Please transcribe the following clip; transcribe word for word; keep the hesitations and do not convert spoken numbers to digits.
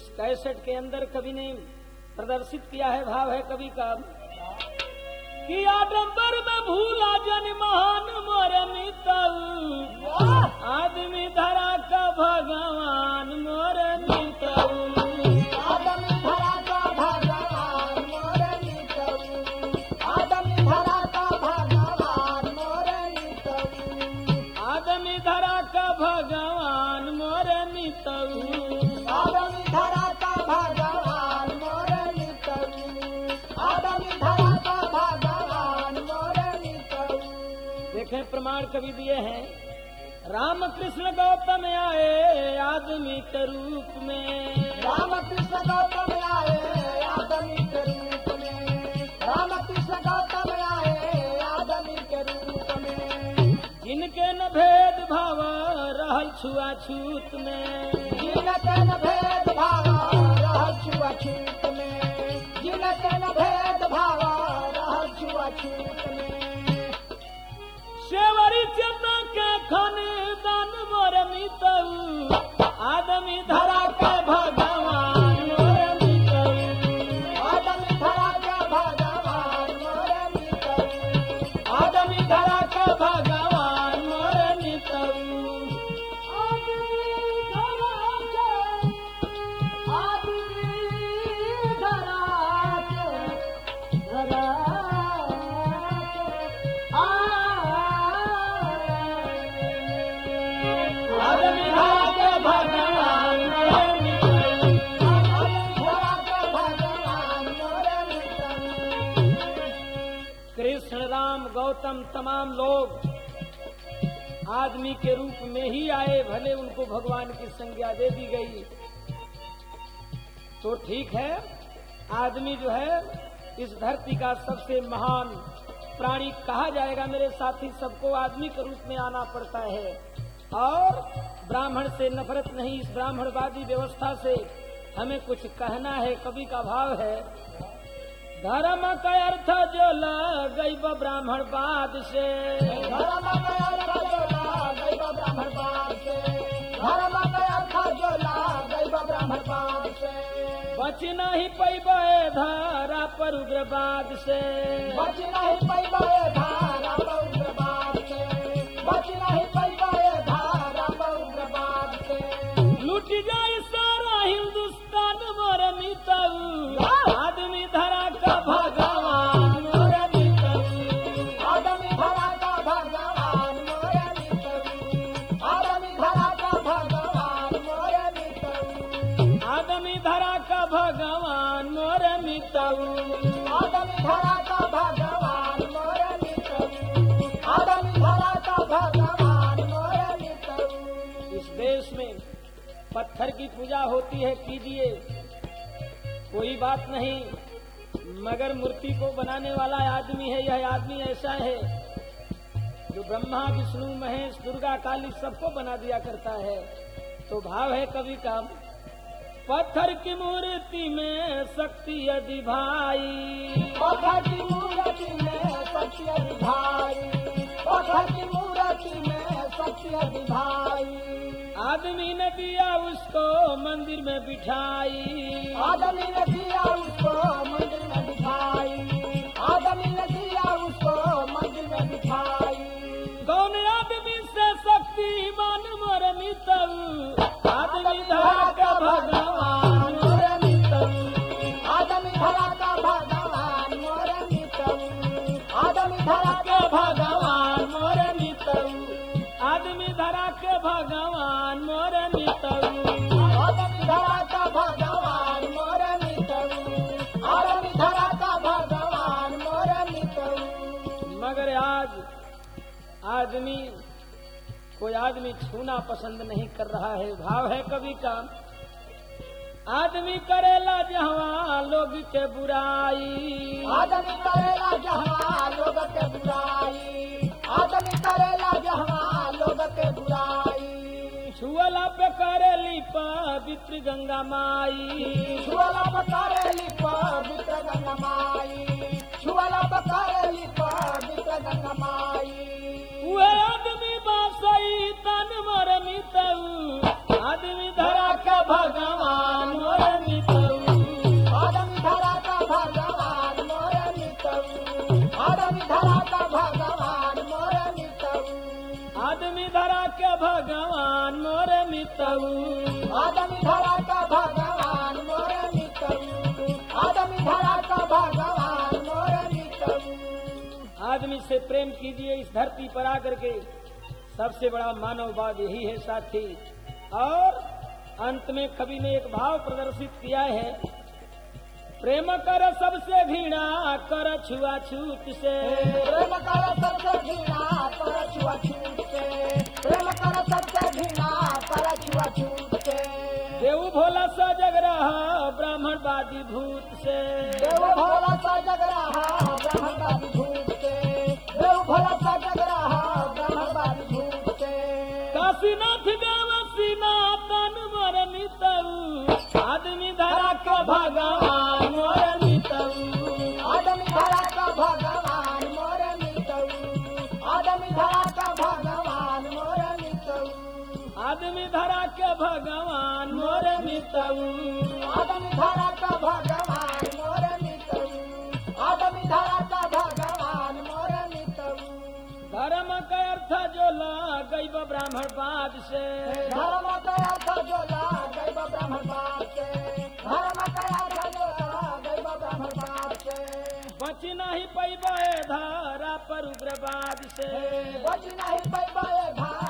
इस cassette के अंदर कवि ने प्रदर्शित किया है। भाव है कवि का कि आडंबर में भूला जन महान मोर मितऊ, आदमी धरा का भगवान मोर मितऊ, आदमी धरा का भगवान मोर मितऊ, आदमी धरा का भगवान मोर मितऊ, आदमी धरा का भगवान मोर मितऊ, आदमी धरा का भगवान मोर मितऊ, आदमी धरा का भगवान मोर मितऊ। देखें प्रमाण कवि दिए हैं। राम कृष्ण गौतम आए आदमी के रूप में, राम कृष्ण गौतम आए आदमी के रूप में, राम कृष्ण गौतम आए आदमी के रूप में, जिनके न भेद भाव रहल छुआछूत में, जिनके न भेद भाव रहल छुआछूत में, जिनके न भेद भाव रहल छुआछूत में, शेवरी चंदा के खानदान मोर मितऊ, आदमी धरा के भगवान मोर मितऊ, आदमी धरा का भगवान मोर मितऊ, आदमी धरा के भगवान मोर मितऊ। आदमी धरा के, आदमी धरा के, धरा आदमी धरा के भगवान मोर मितऊ, कृष्ण राम गौतम तमाम लोग आदमी के रूप में ही आए, भले उनको भगवान की संज्ञा दे दी गई तो ठीक है। आदमी जो है इस धरती का सबसे महान प्राणी कहा जाएगा मेरे साथी, सबको आदमी के रूप में आना पड़ता है और ब्राह्मण से नफरत नहीं। इस ब्राह्मणवादी व्यवस्था से हमें कुछ कहना है। कवि का भाव है धर्म का अर्थ जो लग गई ब्राह्मणवाद से, धर्म का अर्थ जो लाग ब्राह्मणवाद से, धर्म का अर्थ जो लाग ब्राह्मणवाद से, बच नहीं पैबे धारा पर उग्रवाद से, बच नहीं पैबे धारा उग्रवाद से, बच नहीं पैबे धारा उग्रवाद से, लूट जाए सारा हिंदुस्तान मोर मितऊ, आदमी धरा का भगवान मोर मितऊ, आदमी धरा का भगवान मोर मितऊ, आदमी धरा का भगवान मोर मितऊ, आदमी धरा का भगवान मोर मितऊ, आदमी धरा का भगवान मोर मितऊ, आदमी धरा का भगवान मोर मितऊ। इस देश में पत्थर की पूजा होती है, कीजिए, कोई बात नहीं, मगर मूर्ति को बनाने वाला आदमी है। यह आदमी ऐसा है जो ब्रह्मा विष्णु महेश दुर्गा काली सबको बना दिया करता है। तो भाव है कवि का पत्थर की मूर्ति में शक्ति यदि भाई, पत्थर की मूर्ति में शक्ति यदि भाई, पत्थर की मूर्ति में शक्ति यदि भाई, आदमी ने दिया उसको मंदिर में बिठाई, आदमी ने दिया उसको मंदिर में बिठाई, आदमी ने दिया उसको मंदिर में बिठाई, कौन आदमी से शक्तिमान मोर मितऊ, आदमी धरा का भगवान मोर मितऊ, आदमी धरा का भगवान मोर मितऊ, आदमी धरा के भगवान मोर मितऊ, आदमी धरा के भगवान मोर मितऊ, आदमी धरा का भगवान मोर मितऊ, आदमी धरा का भगवान मोर मितऊ। मगर आज आदमी कोई आदमी छूना पसंद नहीं कर रहा है। भाव है कवि का आदमी करेला जहाँ लोग के बुराई, आदमी करेला जहाँ लोग के बुराई, आदमी करेला जहाँ लोग के बुराई, छुअला पे करेली पवित्र गंगा माई, छुअला पकारेली पवित्र गंगा माई, छुअला पकारेली पवित्र गंगा माई, उहे आदमी बासई तन मोर मितऊ, आदमी धरा का भगवान मोर भगवान मोर मितऊ आदमी धरा का भगवान मोर मितऊ आदमी धरा का भगवान मोर मितऊ। आदमी से प्रेम कीजिए इस धरती पर आकर के, सबसे बड़ा मानववाद यही है साथी। और अंत में कवि ने एक भाव प्रदर्शित किया है, प्रेम कर सबसे घृणा कर छुआछूत से प्रेम कर सबसे घृणा कर छुआछूत से प्रेम कर सबसे घृणा कर छुआछूत से देव भोला सजग रहा ब्राह्मणवादी भूत से देव भोला सजग रहा ब्राह्मणवादी भूत से देव भोला सजग रहा ब्राह्मणवादी भूत से। काशीनाथ देव सीना तन मोर मितऊ आदमी धरा का भगवान मोर मितऊ आदमी धरा का भगवान मोर मितऊ आदमी धरा का भगवान मोर मितऊ आदमी धरा के भगवान मोर मितऊ आदमी धरा का भगवान मोर मितऊ आदमी धरा का भगवान मोर मितऊ। धर्म का अर्थ जो गैब ब्राह्मणवाद से धर्म का अर्थ जो गैब ब्राह्मणवाद से धर्म का अर्थ जो गैब ब्राह्मणवाद से बच नहीं पैबे धारा पर उग्रवाद से बच नहीं पैबे धारा